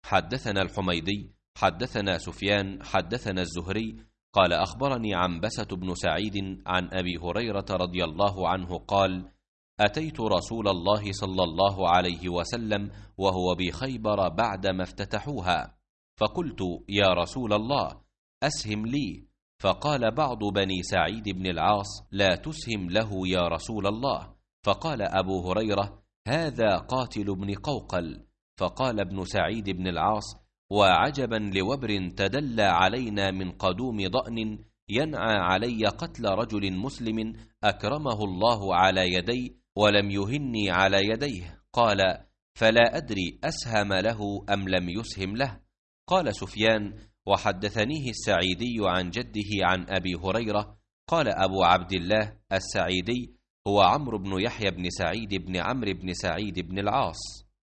حدثنا الحميدي حدثنا سفيان حدثنا الزهري قال أخبرني عنبسة بن سعيد عن أبي هريرة رضي الله عنه قال: أتيت رسول الله صلى الله عليه وسلم وهو بخيبر بعدما افتتحوها، فقلت: يا رسول الله أسهم لي، فقال بعض بني سعيد بن العاص: لا تسهم له يا رسول الله. فقال أبو هريرة: هذا قاتل بن قوقل. فقال ابن سعيد بن العاص: وعجبا لوبر تدلى علينا من قدوم ضأن ينعى علي قتل رجل مسلم أكرمه الله على يدي ولم يهني على يديه. قال: فلا أدري أسهم له أم لم يسهم له. قال سفيان: وحدثنيه السعيدي عن جده عن أبي هريرة. قال أبو عبد الله السعيدي هو عمرو بن يحيى بن سعيد بن عمرو بن سعيد بن العاص.